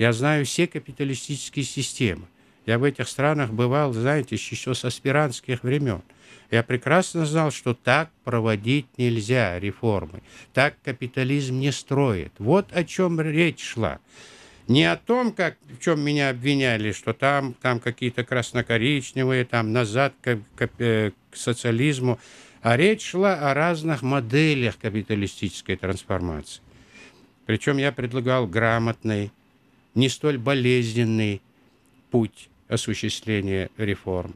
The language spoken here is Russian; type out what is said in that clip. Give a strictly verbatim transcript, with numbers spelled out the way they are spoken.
Я знаю все капиталистические системы. Я в этих странах бывал, знаете, еще с аспирантских времен. Я прекрасно знал, что так проводить нельзя реформы. Так капитализм не строит. Вот о чем речь шла. Не о том, как, в чем меня обвиняли, что там, там какие-то красно-коричневые, там назад к, к, к социализму, а речь шла о разных моделях капиталистической трансформации. Причем я предлагал грамотный, не столь болезненный путь осуществления реформ.